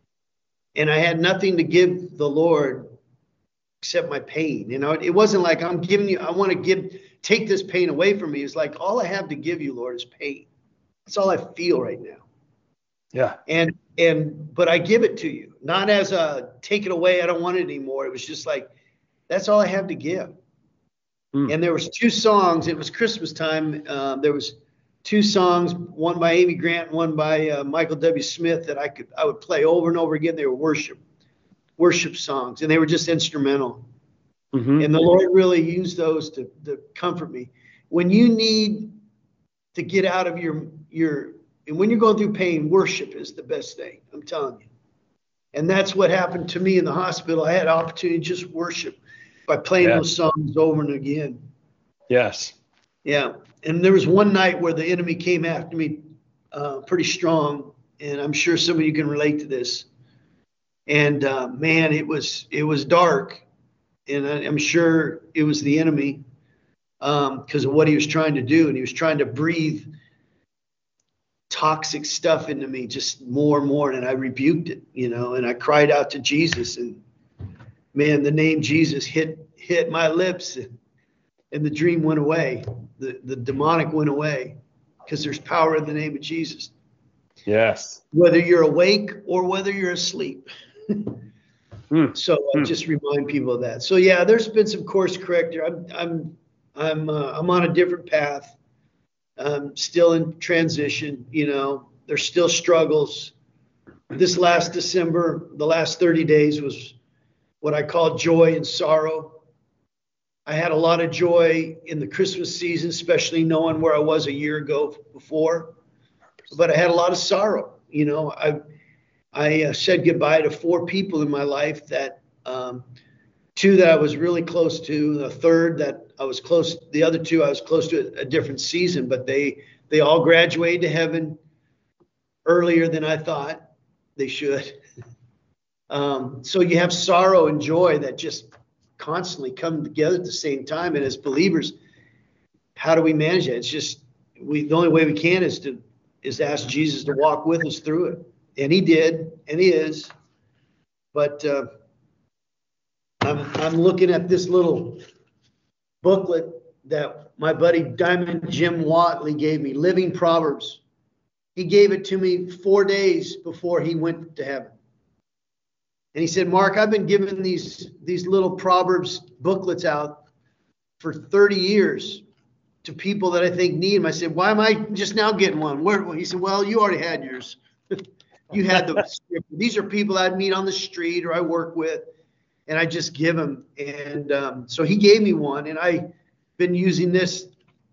And I had nothing to give the Lord except my pain. You know, it wasn't like I'm giving you, I want to give, take this pain away from me. It's like, all I have to give you, Lord, is pain. That's all I feel right now. Yeah. And, and, but I give it to you, not as a take it away. I don't want it anymore. It was just like, that's all I have to give. Mm. And there was two songs. It was Christmas time. Uh, there was two songs, one by Amy Grant, one by uh, Michael W. Smith, that I could I would play over and over again. They were worship, worship songs, and they were just instrumental. Mm-hmm. And the Lord really used those to, to comfort me. When you need to get out of your your, and when you're going through pain, worship is the best thing. I'm telling you. And that's what happened to me in the hospital. I had an opportunity to just worship by playing yeah. those songs over and again. Yes. Yeah. And there was one night where the enemy came after me uh, pretty strong. And I'm sure some of you can relate to this. And uh, man, it was it was dark. And I, I'm sure it was the enemy because um, of what he was trying to do. And he was trying to breathe toxic stuff into me just more and more. And I rebuked it, you know, and I cried out to Jesus. And man, the name Jesus hit hit my lips. And, and the dream went away. The, the demonic went away because there's power in the name of Jesus. Yes. whether you're awake or whether you're asleep. Mm. So I Mm. just remind people of that. So yeah, there's been some course corrector. I'm I'm I'm uh, I'm on a different path. I'm still in transition. You know, there's still struggles. This last December, the last thirty days was what I call joy and sorrow. I had a lot of joy in the Christmas season, especially knowing where I was a year ago before. But I had a lot of sorrow. You know, I I uh, said goodbye to four people in my life that um, two that I was really close to, the third that I was close, the other two I was close to a, a different season, but they they all graduated to heaven earlier than I thought they should. Um, so you have sorrow and joy that just constantly come together at the same time. And as believers, how do we manage it? It's just we the only way we can is to is to ask Jesus to walk with us through it. And he did, and he is. But uh, I'm I'm looking at this little booklet that my buddy Diamond Jim Watley gave me, Living Proverbs. He gave it to me four days before he went to heaven. And he said, Mark, I've been giving these these little Proverbs booklets out for thirty years to people that I think need them. I said, why am I just now getting one? Where? He said, well, you already had yours. You had the these are people I'd meet on the street or I work with, and I just give them. And um, so he gave me one, and I've been using this,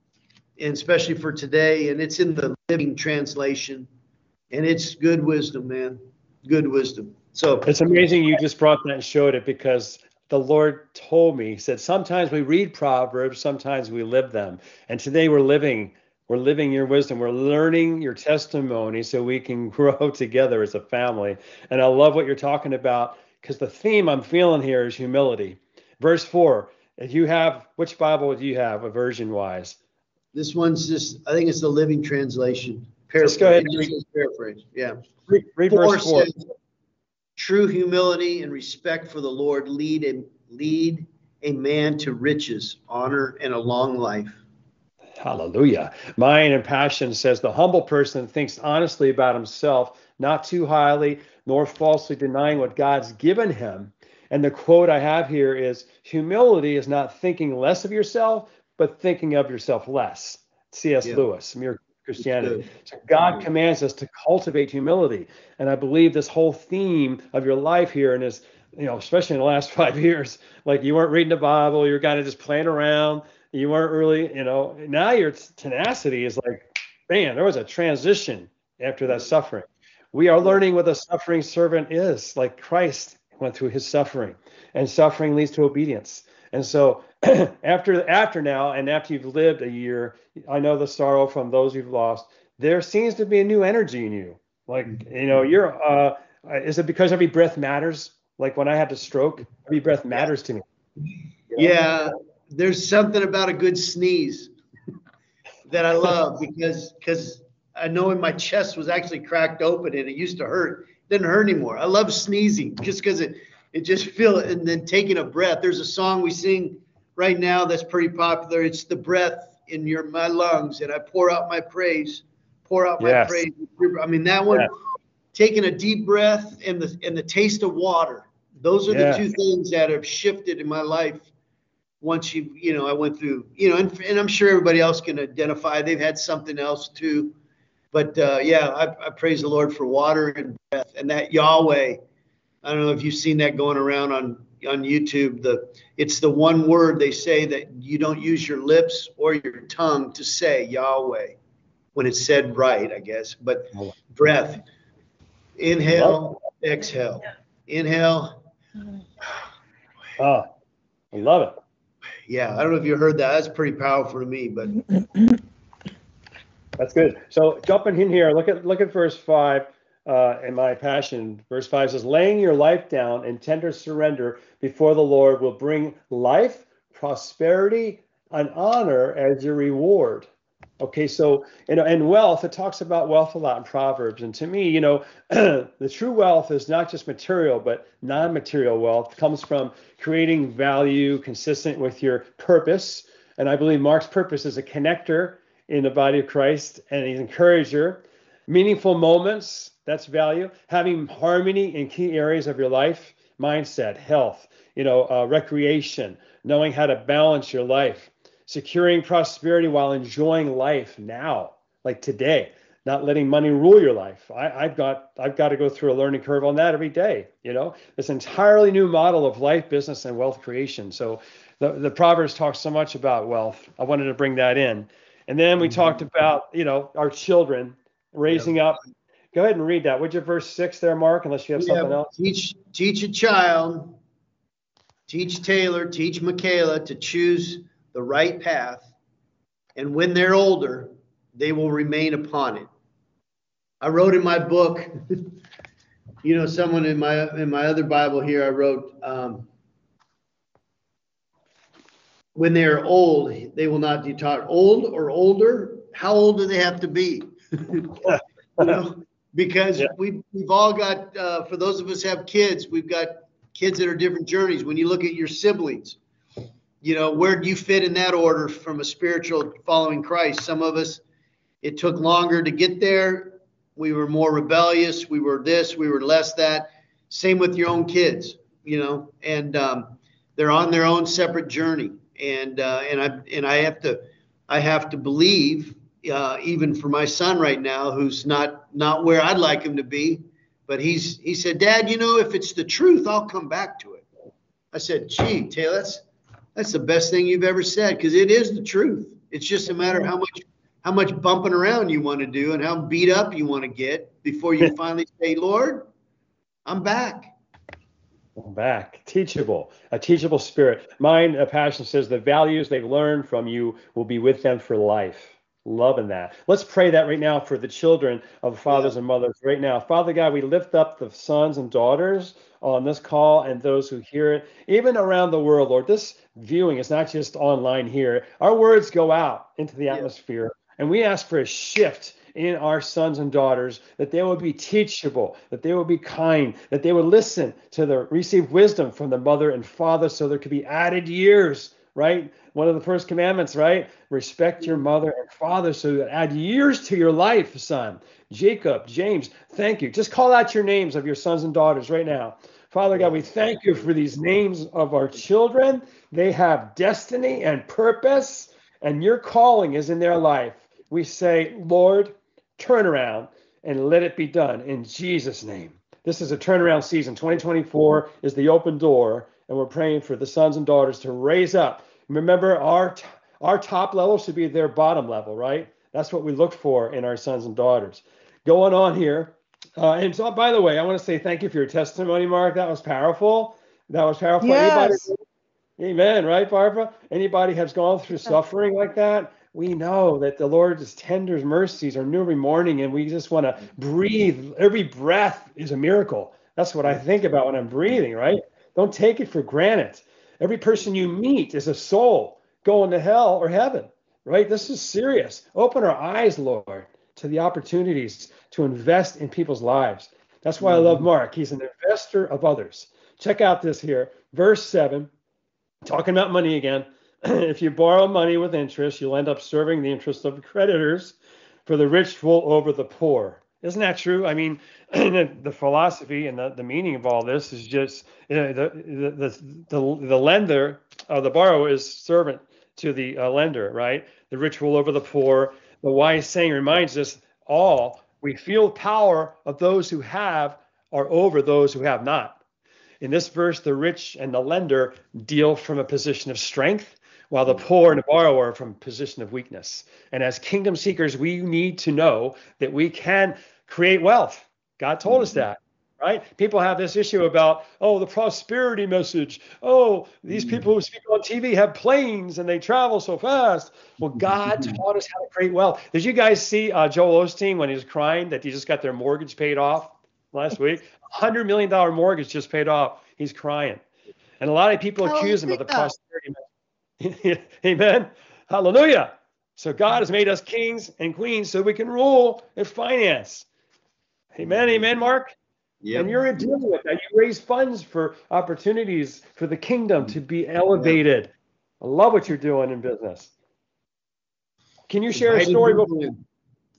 and especially for today, and it's in the Living Translation, and it's good wisdom, man, good wisdom. So it's amazing you just brought that and showed it, because the Lord told me, he said, sometimes we read Proverbs, sometimes we live them. And today we're living We're living your wisdom. We're learning your testimony so we can grow together as a family. And I love what you're talking about, because the theme I'm feeling here is humility. Verse four, if you have, which Bible do you have, a version wise? This one's just, I think it's the Living Translation. Let's go ahead and read. Paraphrase. Yeah. Read, read four verse four. Says, true humility and respect for the Lord lead a, lead a man to riches, honor, and a long life. Hallelujah. Mine and Passion says the humble person thinks honestly about himself, not too highly, nor falsely denying what God's given him. And the quote I have here is, humility is not thinking less of yourself, but thinking of yourself less. C S. Yeah. Lewis, Mere Christianity. So God commands us to cultivate humility. And I believe this whole theme of your life here, and is, you know, especially in the last five years, like you weren't reading the Bible, you're kind of just playing around. You weren't really, you know, now your tenacity is like, man, there was a transition after that suffering. We are learning what a suffering servant is, like Christ went through his suffering, and suffering leads to obedience. And so after after now, and after you've lived a year, I know the sorrow from those you've lost, there seems to be a new energy in you. Like, you know, you're, uh, is it because every breath matters? Like when I had the stroke, every breath matters to me. You know? Yeah. There's something about a good sneeze that I love, because because I know when my chest was actually cracked open and it used to hurt. It didn't hurt anymore. I love sneezing just because it it just feel it, and then taking a breath. There's a song we sing right now that's pretty popular. It's the breath in your my lungs, and I pour out my praise, pour out my Yes. praise. I mean that one, Yes. taking a deep breath and the and the taste of water. Those are Yes. the two things that have shifted in my life. Once you, you know, I went through, you know, and, and I'm sure everybody else can identify. They've had something else too. But uh, yeah, I, I praise the Lord for water and breath, and that Yahweh. I don't know if you've seen that going around on, on YouTube. The It's the one word they say that you don't use your lips or your tongue to say, Yahweh, when it's said right, I guess. But breath, inhale, exhale, inhale. Oh, I love it. Yeah, I don't know if you heard that. That's pretty powerful to me, but That's good. So jumping in here, look at look at verse five uh, in my Passion. Verse five says, laying your life down in tender surrender before the Lord will bring life, prosperity, and honor as your reward. Okay, so, you know, and wealth, it talks about wealth a lot in Proverbs. And to me, you know, the true wealth is not just material, but non-material wealth. It comes from creating value consistent with your purpose. And I believe Mark's purpose is a connector in the body of Christ, and he's an encourager. Meaningful moments, that's value. Having harmony in key areas of your life, mindset, health, you know, uh, recreation, knowing how to balance your life, securing prosperity while enjoying life now, like today, not letting money rule your life. I, I've got I've got to go through a learning curve on that every day. You know, this entirely new model of life, business, and wealth creation. So the, the Proverbs talk so much about wealth. I wanted to bring that in. And then we mm-hmm. talked about, you know, our children raising yep. up. Go ahead and read that. Would you verse six there, Mark, unless you have yeah, something else? Teach, teach a child, teach Taylor, teach Michaela to choose the right path. And when they're older, they will remain upon it. I wrote in my book, you know, someone in my in my other Bible here, I wrote, um, when they are old, they will not be taught. Old or older, how old do they have to be? You know, because yeah. we've, we've all got, uh, for those of us who have kids, we've got kids that are different journeys. When you look at your siblings, you know, where do you fit in that order from a spiritual following Christ? Some of us, it took longer to get there. We were more rebellious. We were this, we were less that. Same with your own kids, you know, and um, they're on their own separate journey. And uh, and I and I have to I have to believe, uh, even for my son right now, who's not not where I'd like him to be, but he's he said, Dad, you know, if it's the truth, I'll come back to it. I said, gee, Taylor, that's that's the best thing you've ever said, because it is the truth. It's just a matter of how much how much bumping around you want to do and how beat up you want to get before you finally say, Lord, I'm back. I'm back. Teachable, a teachable spirit. Mine, a passion says the values they've learned from you will be with them for life. Loving that. Let's pray that right now for the children of fathers yeah. and mothers right now. Father God, we lift up the sons and daughters on this call and those who hear it, even around the world, Lord. This viewing is not just online here. Our words go out into the atmosphere, yeah. and we ask for a shift in our sons and daughters, that they will be teachable, that they will be kind, that they would listen to the receive wisdom from the mother and father, so there could be added years, right? One of the first commandments, right? Respect your mother and father, so that add years to your life, son. Jacob, James, thank you. Just call out your names of your sons and daughters right now. Father God, we thank you for these names of our children. They have destiny and purpose, and your calling is in their life. We say, Lord, turn around and let it be done in Jesus' name. This is a turnaround season. twenty twenty-four is the open door, and we're praying for the sons and daughters to raise up. Remember, our our top level should be their bottom level, right? That's what we look for in our sons and daughters. Going on here. Uh, and so, by the way, I want to say thank you for your testimony, Mark. That was powerful. That was powerful. Yes. Anybody, amen, right, Barbara? Anybody has gone through suffering like that? We know that the Lord's tender mercies are new every morning, and we just want to breathe. Every breath is a miracle. That's what I think about when I'm breathing, right? Don't take it for granted. Every person you meet is a soul going to hell or heaven, right? This is serious. Open our eyes, Lord, to the opportunities to invest in people's lives. That's why I love Mark. He's an investor of others. Check out this here. Verse seven, talking about money again. If you borrow money with interest, you'll end up serving the interests of creditors, for the rich rule over the poor. Isn't that true? I mean, the philosophy and the, the meaning of all this is just, you know, the, the, the, the lender, uh, the borrower is servant to the uh, lender, right? The rich rule over the poor. The wise saying reminds us all, we feel power of those who have are over those who have not. In this verse, the rich and the lender deal from a position of strength, while the poor and the borrower are from a position of weakness. And as kingdom seekers, we need to know that we can create wealth. God told us that, right? People have this issue about, oh, the prosperity message. Oh, these people who speak on T V have planes and they travel so fast. Well, God taught us how to create wealth. Did you guys see uh, Joel Osteen when he was crying that he just got their mortgage paid off last week? one hundred million dollars mortgage just paid off. He's crying. And a lot of people accuse him of the prosperity message. Amen. Hallelujah. So God has made us kings and queens so we can rule and finance. Amen. Amen, Mark. Yep. And you're dealing with that. You raise funds for opportunities for the kingdom to be elevated. Yep. I love what you're doing in business. Can you share a story? Before?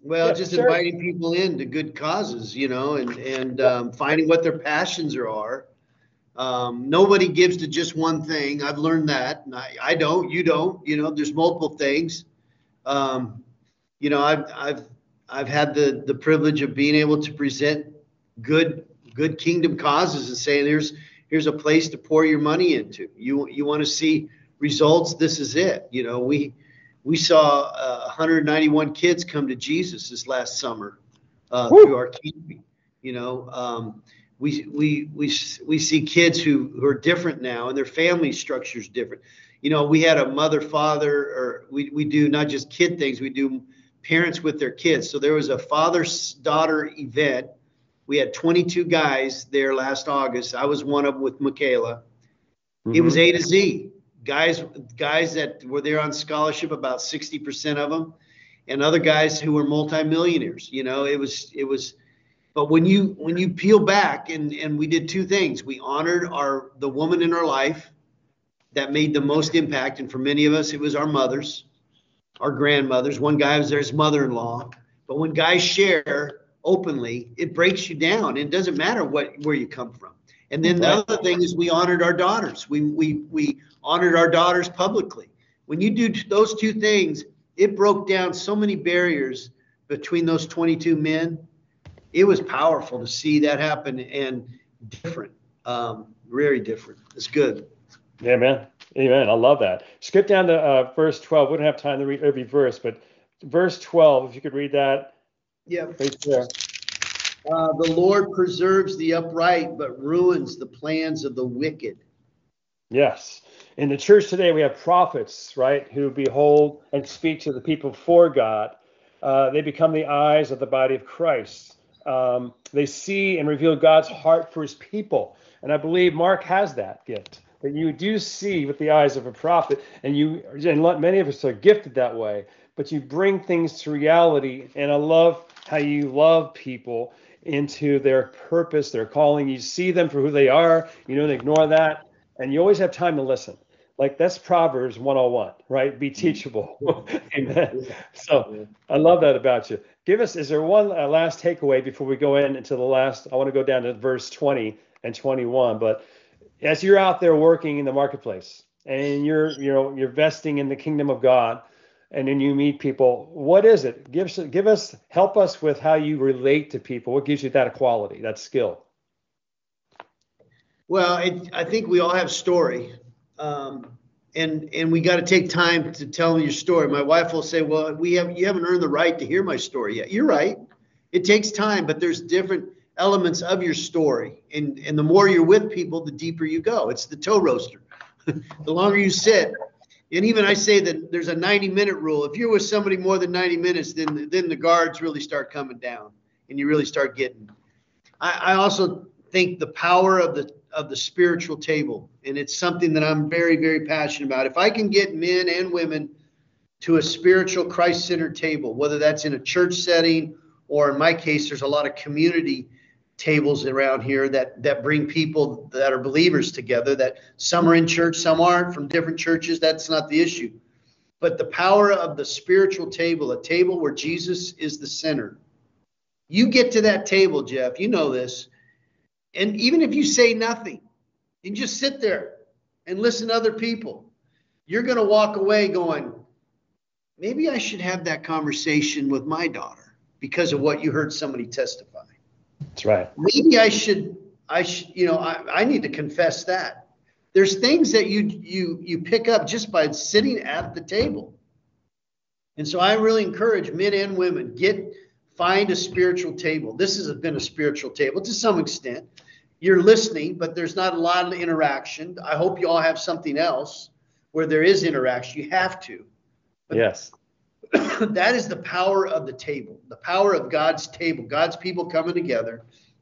Well, Yeah, just sure. inviting people in to good causes, you know, and, and um, finding what their passions are. Um, nobody gives to just one thing. I've learned that. And I, I don't, you don't, you know, there's multiple things. Um, you know, I've, I've, I've had the, the privilege of being able to present good, good kingdom causes and saying, here's, here's a place to pour your money into. You, you want to see results. This is it. You know, we, we saw uh, one hundred ninety-one kids come to Jesus this last summer uh, through our camping. You know, um, we, we, we, we see kids who, who are different now, and their family structure is different. You know, we had a mother, father, or we, we do not just kid things, we do parents with their kids. So there was a father-daughter event. We had twenty-two guys there last August. I was one of them with Michaela. Mm-hmm. It was A to Z. Guys, guys that were there on scholarship, about sixty percent of them, and other guys who were multimillionaires. You know, it was, it was, but when you, when you peel back, and, and we did two things. We honored our, the woman in our life that made the most impact. And for many of us, it was our mothers, our grandmothers. One guy was there, his mother-in-law. But when guys share openly, it breaks you down. It doesn't matter what, where you come from. And then the other thing is we honored our daughters. We, we, we honored our daughters publicly. When you do those two things, it broke down so many barriers between those twenty-two men. It was powerful to see that happen, and different, um, very different. It's good. Yeah, man. Amen. I love that. Skip down to uh, verse twelve. We don't have time to read every verse, but verse twelve, if you could read that. Yeah. Right there. Uh, the Lord preserves the upright, but ruins the plans of the wicked. Yes. In the church today, we have prophets, right, who behold and speak to the people for God. Uh, they become the eyes of the body of Christ. Um, they see and reveal God's heart for his people. And I believe Mark has that gift, that you do see with the eyes of a prophet, and you, and many of us are gifted that way, but you bring things to reality. And I love how you love people into their purpose, their calling. You see them for who they are. You don't ignore that. And you always have time to listen. Like, that's Proverbs one oh one, right? Be teachable. Amen. So I love that about you. Give us, is there one uh, last takeaway before we go in into the last? I want to go down to verse twenty and twenty-one. But as you're out there working in the marketplace, and you're, you know, you're vesting in the kingdom of God, and then you meet people, what is it? Give us, give us, help us with how you relate to people. What gives you that quality, that skill? Well, it, I think we all have story, um, and and we got to take time to tell your story. My wife will say, "Well, we have you haven't earned the right to hear my story yet." You're right. It takes time, but there's different elements of your story, and and the more you're with people, the deeper you go. It's the toe roaster. The longer you sit. And even I say that there's a ninety minute rule. If you're with somebody more than ninety minutes, then then the guards really start coming down, and you really start getting. I, I also think the power of the of the spiritual table, and it's something that I'm very, very passionate about. If I can get men and women to a spiritual Christ-centered table, whether that's in a church setting, or in my case, there's a lot of community tables around here that that bring people that are believers together, that some are in church, some aren't, from different churches. That's not the issue. But the power of the spiritual table, a table where Jesus is the center. You get to that table, Jeff, you know this, and even if you say nothing and just sit there and listen to other people, you're going to walk away going, maybe I should have that conversation with my daughter because of what you heard somebody testify. That's right. Maybe I should, I should, you know, I, I need to confess that. There's things that you, you, you pick up just by sitting at the table. And so I really encourage men and women, get, find a spiritual table. This has been a spiritual table to some extent. You're listening, but there's not a lot of interaction. I hope you all have something else where there is interaction. You have to. But yes. That is the power of the table, the power of God's table, God's people coming together.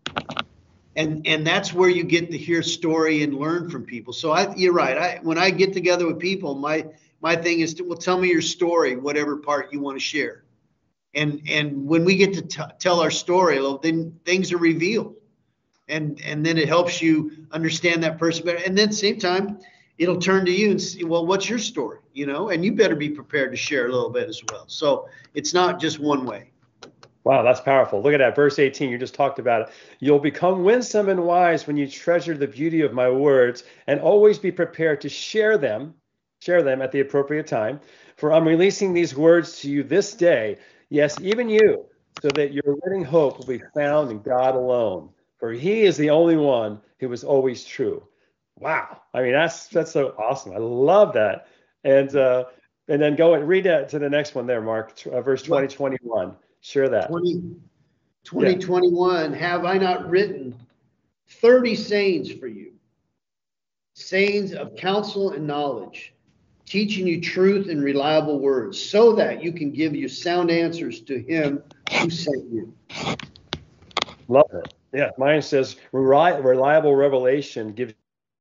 And and that's where you get to hear story and learn from people. So I, you're right. I, when I get together with people, my my thing is to, well, tell me your story, whatever part you want to share. And and when we get to t- tell our story, then things are revealed. And and then it helps you understand that person better. And then at the same time, it'll turn to you and see, well, what's your story? You know, and you better be prepared to share a little bit as well. So it's not just one way. Wow, that's powerful. Look at that. Verse eighteen, you just talked about it. You'll become winsome and wise when you treasure the beauty of my words and always be prepared to share them, share them at the appropriate time. For I'm releasing these words to you this day, yes, even you, so that your living hope will be found in God alone. For he is the only one who is always true. Wow. I mean, that's that's so awesome. I love that. And uh, and then go and read that to the next one there, Mark, uh, verse twenty, twenty-one. Share that. twenty, twenty twenty-one, have I not written thirty sayings for you? Sayings of counsel and knowledge, teaching you truth and reliable words, so that you can give you sound answers to him who sent you. Love it. Yeah, mine says reliable revelation gives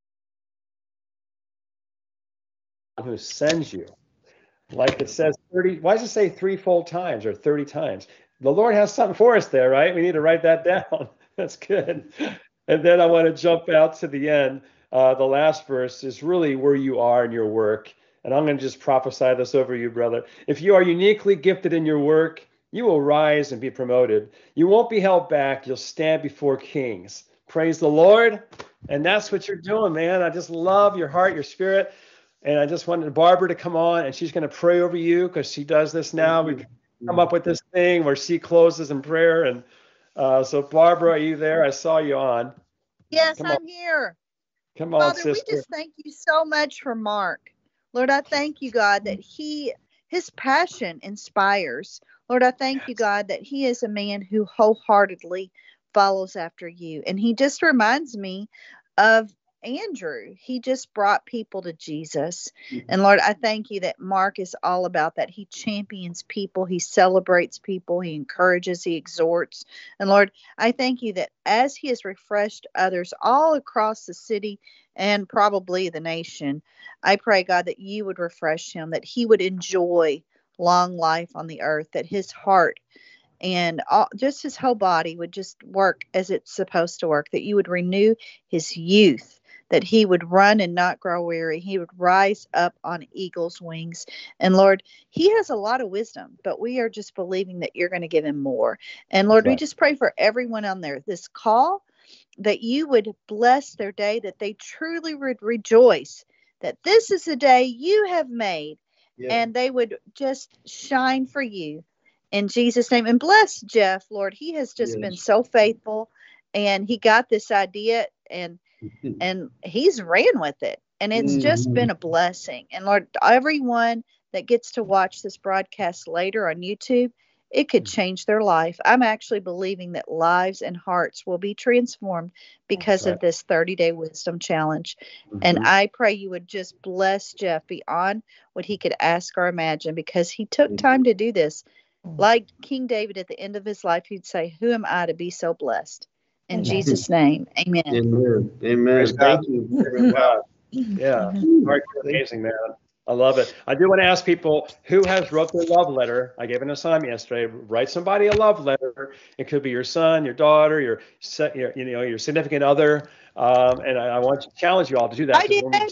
who sends you. Like it says thirty, why does it say threefold times or thirty times? The Lord has something for us there, right? We need to write that down. That's good. And then I want to jump out to the end. Uh, the last verse is really where you are in your work. And I'm going to just prophesy this over you, brother. If you are uniquely gifted in your work, you will rise and be promoted. You won't be held back. You'll stand before kings. Praise the Lord. And that's what you're doing, man. I just love your heart, your spirit. And I just wanted Barbara to come on, and she's going to pray over you because she does this now. We've come up with this thing where she closes in prayer. And uh, so, Barbara, are you there? I saw you on. Yes, come I'm on. here. Come on, Father, sister. we just thank you so much for Mark. Lord, I thank you, God, that he, his passion inspires. Lord, I thank you, God, that he is a man who wholeheartedly follows after you. And he just reminds me of Andrew. He just brought people to Jesus. And Lord, I thank you that Mark is all about that. He champions people. He celebrates people. He encourages. He exhorts. And Lord, I thank you that as he has refreshed others all across the city and probably the nation, I pray, God, that you would refresh him, that he would enjoy long life on the earth, that his heart and all, just his whole body would just work as it's supposed to work, that you would renew his youth, that he would run and not grow weary. He would rise up on eagle's wings. And Lord, he has a lot of wisdom, but we are just believing that you're going to give him more. And Lord, right. we just pray for everyone on there, this call, that you would bless their day, that they truly would rejoice that this is the day you have made, yeah. and they would just shine for you in Jesus' name. And bless Jeff, Lord. He has just yes. been so faithful, and he got this idea and and he's ran with it, and it's mm. just been a blessing. And Lord, everyone that gets to watch this broadcast later on YouTube, it could change their life. I'm actually believing that lives and hearts will be transformed because right. of this thirty-day wisdom challenge. Mm-hmm. And I pray you would just bless Jeff beyond what he could ask or imagine, because he took mm-hmm. time to do this. Like King David at the end of his life, he'd say, who am I to be so blessed? In amen. Jesus' name, amen. Amen. Amen. Thank you. Wow. Yeah. Mark, you're amazing, man. I love it. I do want to ask people who has wrote their love letter. I gave an assignment yesterday. Write somebody a love letter. It could be your son, your daughter, your, your you know, your significant other. Um, and I, I want to challenge you all to do that. I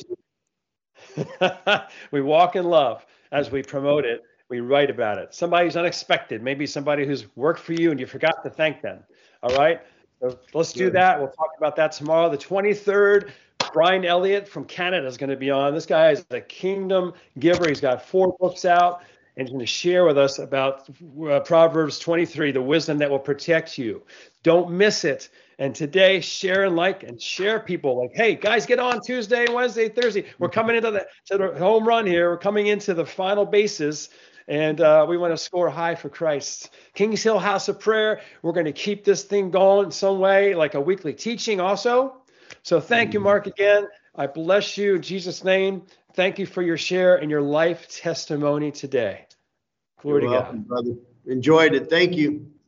did. We walk in love as we promote it. We write about it. Somebody's unexpected. Maybe somebody who's worked for you and you forgot to thank them. All right. So let's do that. We'll talk about that tomorrow. The twenty-third, Brian Elliott from Canada is going to be on. This guy is a kingdom giver. He's got four books out, and he's going to share with us about uh, Proverbs twenty-three, the wisdom that will protect you. Don't miss it. And today, share and like and share people. Like, hey, guys, get on Tuesday, Wednesday, Thursday. We're coming into the, to the home run here. We're coming into the final bases. And uh, we want to score high for Christ. Kings Hill House of Prayer. We're going to keep this thing going in some way, like a weekly teaching also. So thank you, Mark, again. I bless you in Jesus' name. Thank you for your share and your life testimony today. Glory You're to welcome, God. Brother. Enjoyed it. Thank you.